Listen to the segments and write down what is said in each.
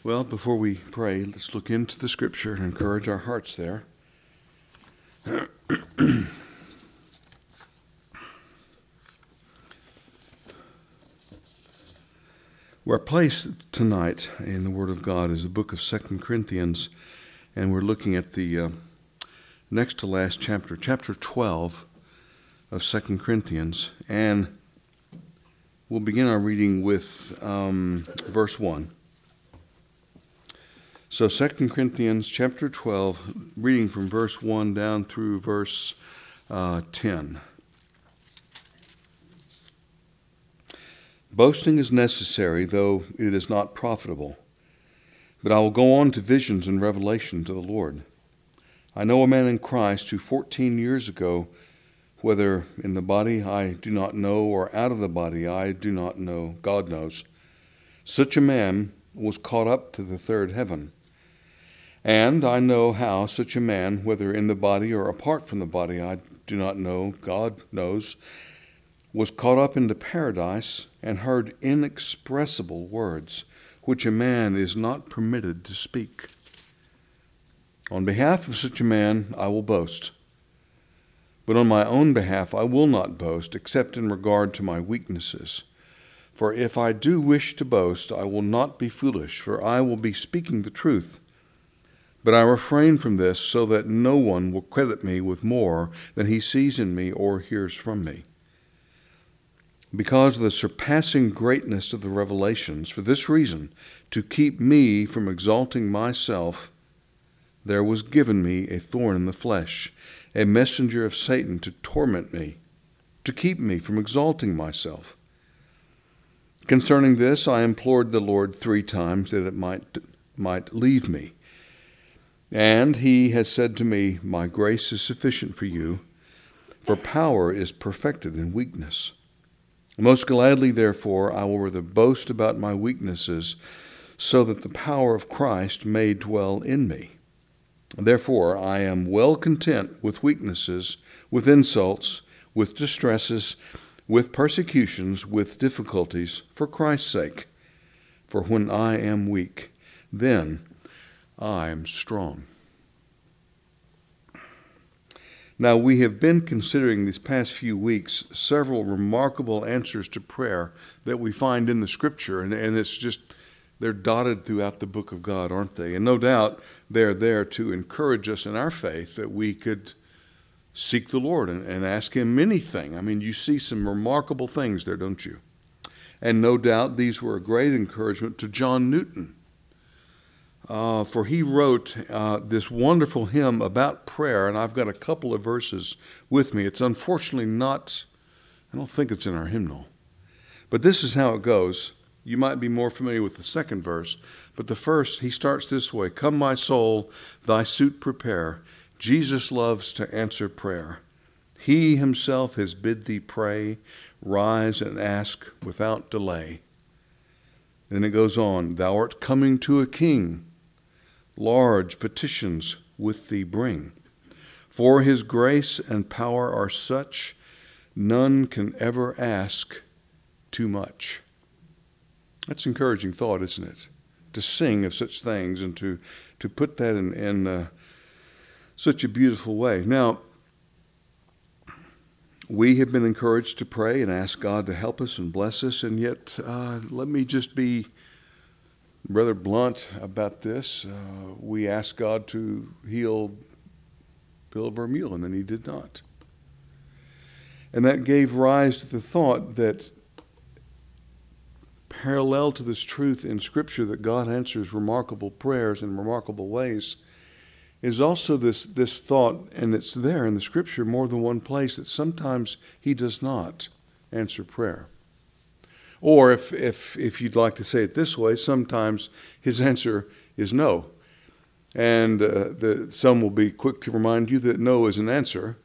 Well, before we pray, let's look into the Scripture and encourage our hearts there. Our place tonight in the Word of God is the book of 2 Corinthians, and we're looking at the next to last chapter, chapter 12 of 2 Corinthians, and we'll begin our reading with verse 1. So 2 Corinthians chapter 12, reading from verse 1 down through verse 10. Boasting is necessary, though it is not profitable. But I will go on to visions and revelations of the Lord. I know a man in Christ who 14 years ago, whether in the body I do not know, or out of the body I do not know, God knows, such a man was caught up to the third heaven. And I know how such a man, whether in the body or apart from the body I do not know, God knows, was caught up into paradise and heard inexpressible words, which a man is not permitted to speak. On behalf of such a man I will boast. But on my own behalf I will not boast, except in regard to my weaknesses. For if I do wish to boast, I will not be foolish, for I will be speaking the truth. But I refrain from this so that no one will credit me with more than he sees in me or hears from me. Because of the surpassing greatness of the revelations, for this reason, to keep me from exalting myself, there was given me a thorn in the flesh, a messenger of Satan to torment me, to keep me from exalting myself. Concerning this, I implored the Lord 3 times that it might leave me. And he has said to me, my grace is sufficient for you, for power is perfected in weakness. Most gladly, therefore, I will rather boast about my weaknesses, so that the power of Christ may dwell in me. Therefore, I am well content with weaknesses, with insults, with distresses, with persecutions, with difficulties, for Christ's sake. For when I am weak, then I am strong. Now, we have been considering these past few weeks several remarkable answers to prayer that we find in the Scripture, and it's just, they're dotted throughout the book of God, aren't they? And no doubt they're there to encourage us in our faith that we could seek the Lord and ask Him anything. I mean, you see some remarkable things there, don't you? And no doubt these were a great encouragement to John Newton. For he wrote this wonderful hymn about prayer, and I've got a couple of verses with me. It's unfortunately not, I don't think it's in our hymnal. But this is how it goes. You might be more familiar with the second verse, but the first, he starts this way. Come, my soul, thy suit prepare. Jesus loves to answer prayer. He himself has bid thee pray. Rise and ask without delay. Then it goes on. Thou art coming to a king. Large petitions with thee bring. For his grace and power are such, none can ever ask too much. That's encouraging thought, isn't it? To sing of such things and to put that in such a beautiful way. Now, we have been encouraged to pray and ask God to help us and bless us, and yet let me just be rather blunt about this. We asked God to heal Bill Vermeulen, and He did not. And that gave rise to the thought that parallel to this truth in Scripture that God answers remarkable prayers in remarkable ways is also this thought, and it's there in the Scripture more than one place, that sometimes He does not answer prayer. Or if you'd like to say it this way, sometimes His answer is no. And some will be quick to remind you that no is an answer.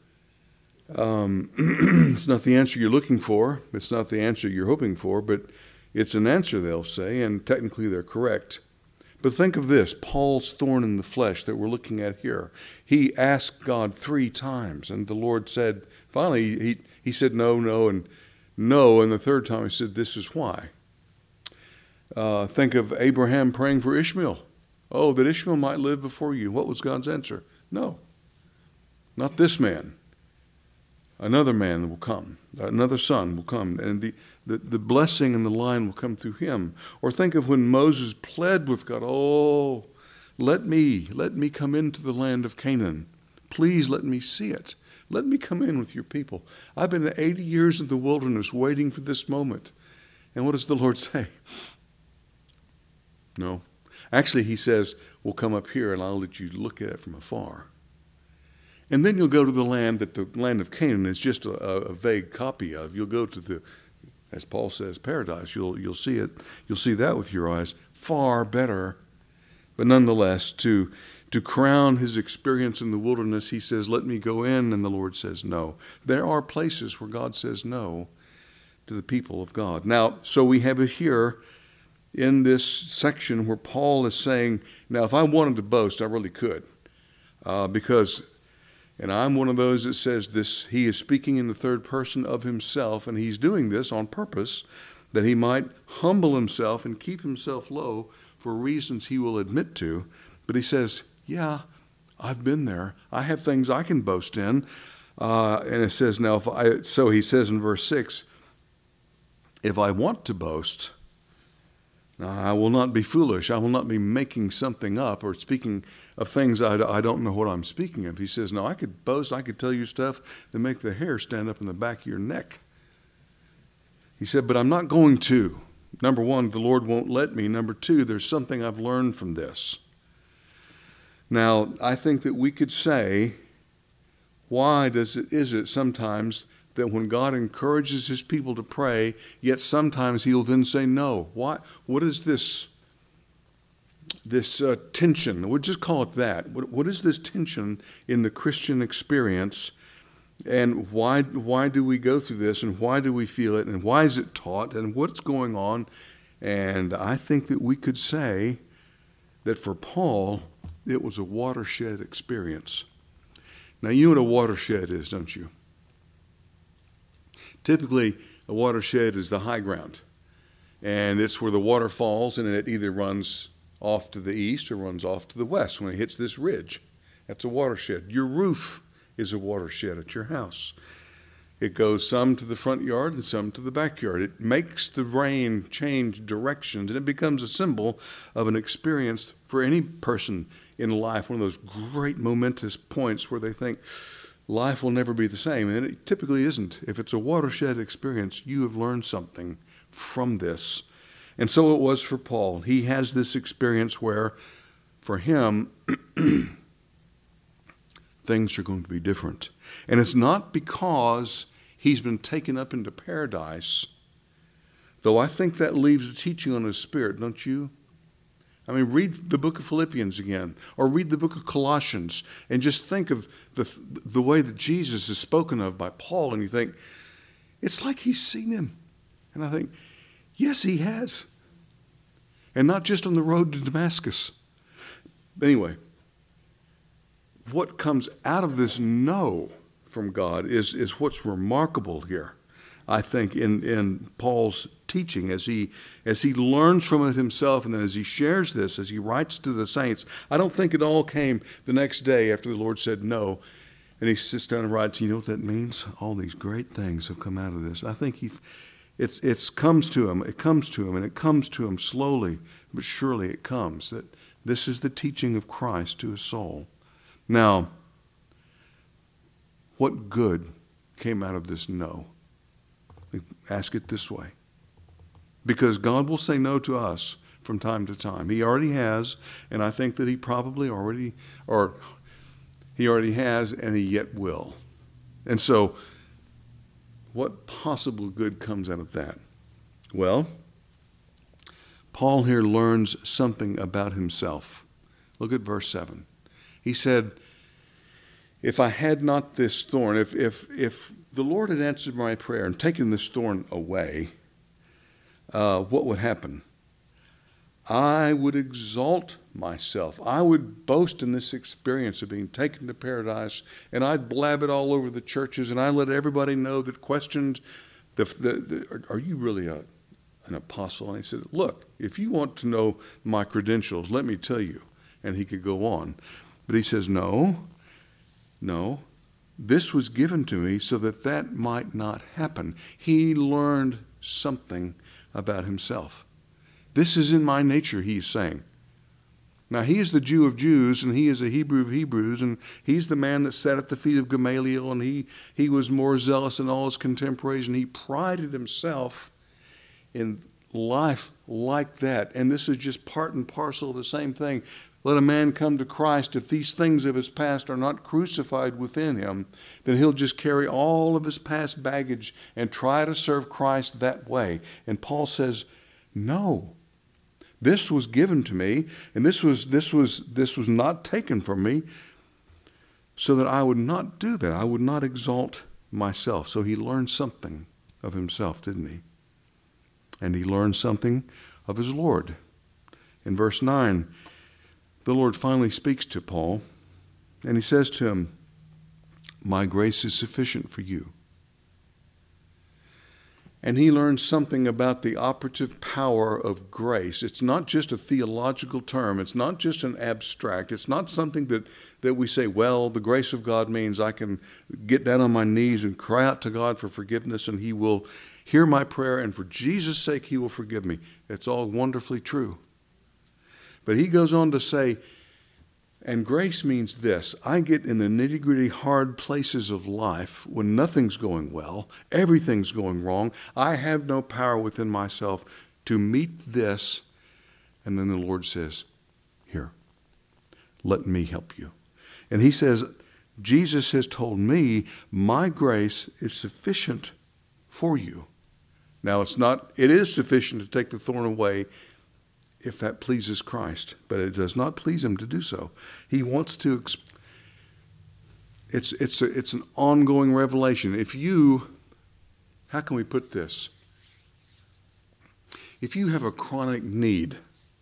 It's not the answer you're looking for. It's not the answer you're hoping for, but it's an answer, they'll say, and technically they're correct. But think of this, Paul's thorn in the flesh that we're looking at here. He asked God 3 times, and the Lord said, finally, he said no, and no, and the third time he said, this is why. Think of Abraham praying for Ishmael. Oh, that Ishmael might live before you. What was God's answer? No, not this man. Another man will come. Another son will come. And the blessing and the line will come through him. Or think of when Moses pled with God, oh, let me come into the land of Canaan. Please let me see it. Let me come in with your people. I've been 80 years in the wilderness waiting for this moment. And what does the Lord say? No. Actually, he says, well, come up here and I'll let you look at it from afar. And then you'll go to the land that the land of Canaan is just a vague copy of. You'll go to the, as Paul says, paradise. You'll see it. You'll see that with your eyes. Far better. But nonetheless, to crown his experience in the wilderness, he says, let me go in, and the Lord says no. There are places where God says no to the people of God. Now, so we have it here in this section where Paul is saying, now if I wanted to boast, I really could. Because, and I'm one of those that says this, he is speaking in the third person of himself, and he's doing this on purpose, that he might humble himself and keep himself low for reasons he will admit to. But he says, yeah, I've been there. I have things I can boast in. And it says now, so he says in verse 6, if I want to boast, I will not be foolish. I will not be making something up or speaking of things I don't know what I'm speaking of. He says, no, I could boast. I could tell you stuff that make the hair stand up in the back of your neck. He said, but I'm not going to. Number one, the Lord won't let me. Number two, there's something I've learned from this. Now, I think that we could say, why is it sometimes that when God encourages his people to pray, yet sometimes he'll then say no? Why? What is this tension? We'll just call it that. What is this tension in the Christian experience? And why do we go through this? And why do we feel it? And why is it taught? And what's going on? And I think that we could say that for Paul, it was a watershed experience. Now, you know what a watershed is, don't you? Typically, a watershed is the high ground. And it's where the water falls, and it either runs off to the east or runs off to the west when it hits this ridge. That's a watershed. Your roof is a watershed at your house. It goes some to the front yard and some to the backyard. It makes the rain change directions, and it becomes a symbol of an experience for any person in life, one of those great momentous points where they think life will never be the same. And it typically isn't. If it's a watershed experience, you have learned something from this. And so it was for Paul. He has this experience where, for him, things are going to be different. And it's not because he's been taken up into paradise, though I think that leaves a teaching on his spirit, don't you? I mean, read the book of Philippians again, or read the book of Colossians, and just think of the way that Jesus is spoken of by Paul, and you think, it's like he's seen him. And I think, yes, he has. And not just on the road to Damascus. Anyway, what comes out of this no from God is what's remarkable here, I think, in Paul's teaching as he learns from it himself, and then as he shares this, as he writes to the saints. I don't think it all came the next day after the Lord said no, and he sits down and writes, you know what that means? All these great things have come out of this. I think it comes to him, and it comes to him slowly, but surely it comes, that this is the teaching of Christ to his soul. Now, what good came out of this no? Ask it this way. Because God will say no to us from time to time. He already has, and I think that he probably already has, and he yet will. And so, what possible good comes out of that? Well, Paul here learns something about himself. Look at verse 7. He said, if I had not this thorn, if the Lord had answered my prayer and taken this thorn away, what would happen? I would exalt myself. I would boast in this experience of being taken to paradise, and I'd blab it all over the churches, and I'd let everybody know that questioned, are you really a an apostle. And he said, look, if you want to know my credentials, let me tell you. And he could go on. But he says, no, this was given to me so that that might not happen. He learned something about himself. This is in my nature, he's saying. Now, he is the Jew of Jews, and he is a Hebrew of Hebrews, and he's the man that sat at the feet of Gamaliel, and he was more zealous than all his contemporaries, and he prided himself in life like that. And this is just part and parcel of the same thing. Let a man come to Christ. If these things of his past are not crucified within him, then he'll just carry all of his past baggage and try to serve Christ that way. And Paul says, no. This was given to me, and this was not taken from me, so that I would not do that. I would not exalt myself. So he learned something of himself, didn't he? And he learned something of his Lord. In verse 9, the Lord finally speaks to Paul, and he says to him, my grace is sufficient for you. And he learns something about the operative power of grace. It's not just a theological term. It's not just an abstract. It's not something that we say, well, the grace of God means I can get down on my knees and cry out to God for forgiveness, and he will hear my prayer, and for Jesus' sake, he will forgive me. It's all wonderfully true. But he goes on to say, and grace means this. I get in the nitty-gritty hard places of life when nothing's going well, everything's going wrong. I have no power within myself to meet this. And then the Lord says, here, let me help you. And he says, Jesus has told me my grace is sufficient for you. Now it is sufficient to take the thorn away if that pleases Christ, but it does not please him to do so. He wants to, it's an ongoing revelation. How can we put this? If you have a chronic need,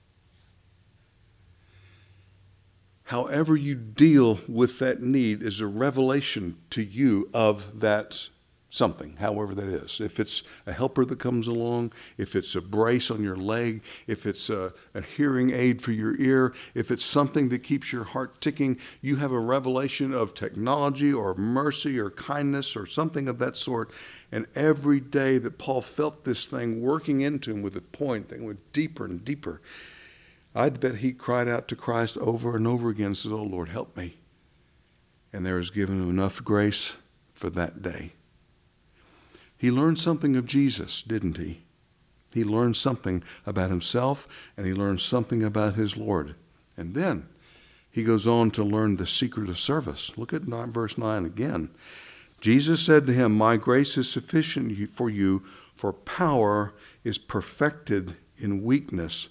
however you deal with that need is a revelation to you of that something, however that is. If it's a helper that comes along, if it's a brace on your leg, if it's a hearing aid for your ear, if it's something that keeps your heart ticking, you have a revelation of technology or mercy or kindness or something of that sort. And every day that Paul felt this thing working into him with a point that went deeper and deeper, I'd bet he cried out to Christ over and over again and said, oh Lord, help me. And there was given him enough grace for that day. He learned something of Jesus, didn't he? He learned something about himself, and he learned something about his Lord. And then he goes on to learn the secret of service. Look at verse 9 again. Jesus said to him, my grace is sufficient for you, for power is perfected in weakness.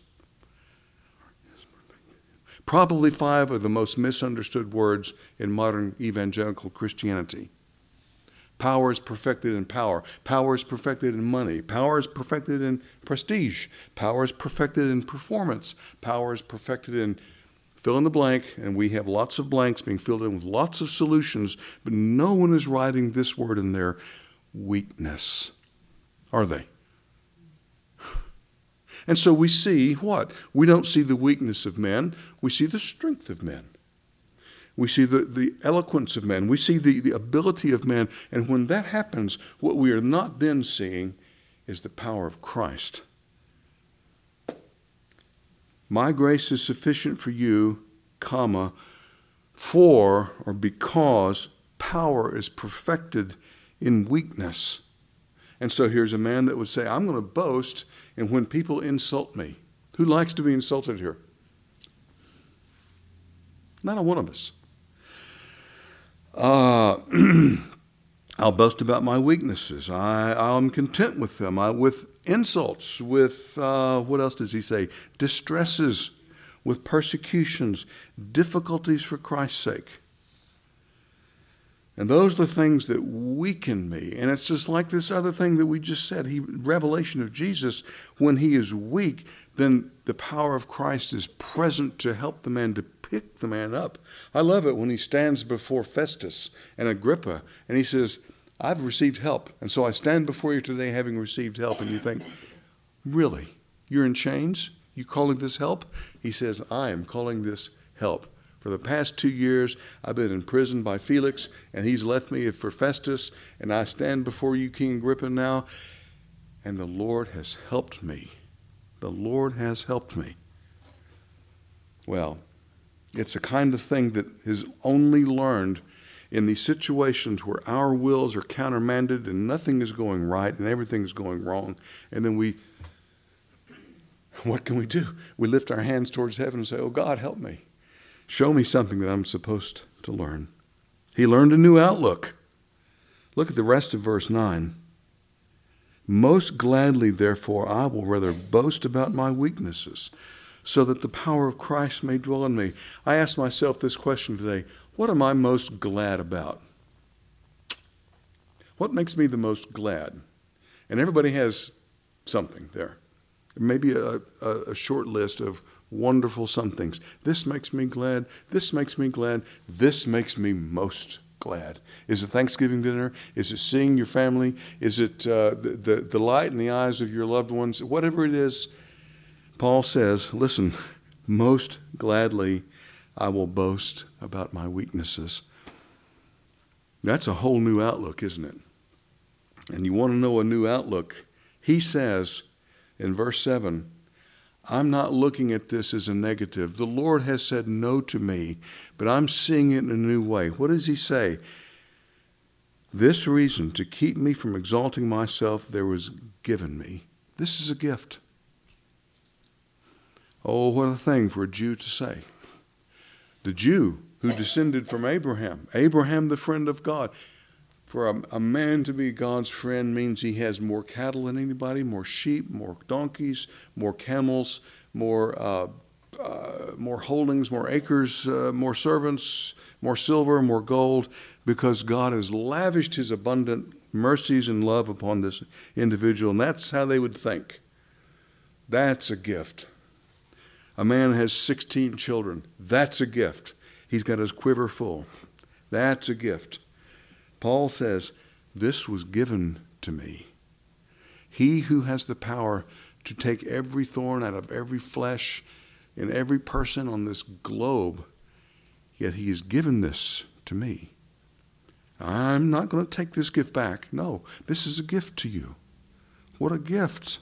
Probably 5 of the most misunderstood words in modern evangelical Christianity. Power is perfected in power. Power is perfected in money. Power is perfected in prestige. Power is perfected in performance. Power is perfected in fill in the blank, and we have lots of blanks being filled in with lots of solutions, but no one is writing this word in there, weakness. Are they? And so we see what? We don't see the weakness of men. We see the strength of men. We see the eloquence of men. We see the ability of men. And when that happens, what we are not then seeing is the power of Christ. My grace is sufficient for you, for or because power is perfected in weakness. And so here's a man that would say, I'm going to boast, and when people insult me, who likes to be insulted here? Not a one of us. I'll boast about my weaknesses. I'm content with them. With insults, with, what else does he say? Distresses, with persecutions, difficulties for Christ's sake. And those are the things that weaken me. And it's just like this other thing that we just said, revelation of Jesus, when he is weak, then the power of Christ is present to help the man, to pick the man up. I love it when he stands before Festus and Agrippa, and he says, I've received help, and so I stand before you today having received help. And you think, Really? You're in chains? You calling this help? He says, I am calling this help. For the past 2 years, I've been imprisoned by Felix, and he's left me for Festus, and I stand before you, King Agrippa, now, and the Lord has helped me. The Lord has helped me. Well, it's a kind of thing that is only learned in these situations where our wills are countermanded and nothing is going right and everything is going wrong. And then what can we do? We lift our hands towards heaven and say, oh, God, help me. Show me something that I'm supposed to learn. He learned a new outlook. Look at the rest of verse 9. Most gladly, therefore, I will rather boast about my weaknesses, so that the power of Christ may dwell in me. I asked myself this question today. What am I most glad about? What makes me the most glad? And everybody has something there. Maybe a short list of wonderful somethings. This makes me glad. This makes me glad. This makes me most glad. Is it Thanksgiving dinner? Is it seeing your family? Is it the light in the eyes of your loved ones? Whatever it is, Paul says, listen, most gladly I will boast about my weaknesses. That's a whole new outlook, isn't it? And you want to know a new outlook? He says in verse 7, I'm not looking at this as a negative. The Lord has said no to me, but I'm seeing it in a new way. What does he say? This reason to keep me from exalting myself there was given me. This is a gift. Oh, what a thing for a Jew to say. The Jew who descended from Abraham, Abraham the friend of God. For a man to be God's friend means he has more cattle than anybody, more sheep, more donkeys, more camels, more holdings, more acres, more servants, more silver, more gold, because God has lavished his abundant mercies and love upon this individual. And that's how they would think. That's a gift. A man has 16 children. That's a gift. He's got his quiver full. That's a gift. Paul says, this was given to me. He who has the power to take every thorn out of every flesh in every person on this globe, yet he has given this to me. I'm not going to take this gift back. No, this is a gift to you. What a gift.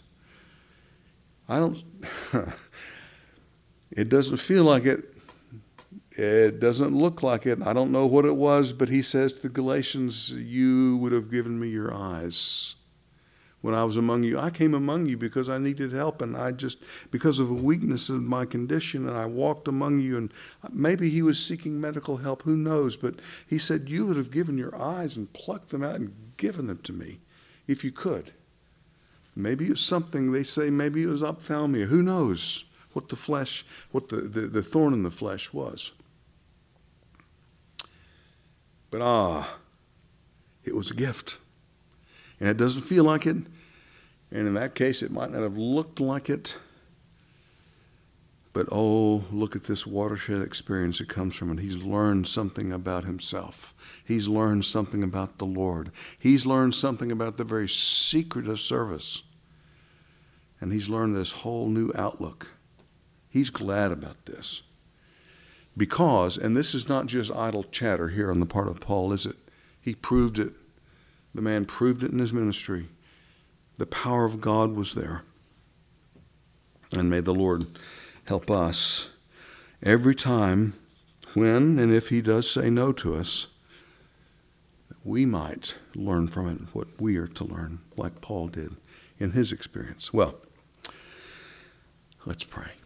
It doesn't feel like it. It doesn't look like it. I don't know what it was, but he says to the Galatians, you would have given me your eyes. When I was among you, I came among you because I needed help, and because of a weakness of my condition, and I walked among you, and maybe he was seeking medical help, who knows, but he said, you would have given your eyes and plucked them out and given them to me, if you could. Maybe it was something, they say, maybe it was ophthalmia, who knows what the flesh, what the thorn in the flesh was. But it was a gift. And it doesn't feel like it. And in that case, it might not have looked like it. But look at this watershed experience it comes from. And he's learned something about himself. He's learned something about the Lord. He's learned something about the very secret of service. And he's learned this whole new outlook. He's glad about this. Because, and this is not just idle chatter here on the part of Paul, is it? He proved it. The man proved it in his ministry. The power of God was there. And may the Lord help us every time when and if he does say no to us, that we might learn from it what we are to learn, like Paul did in his experience. Well, let's pray.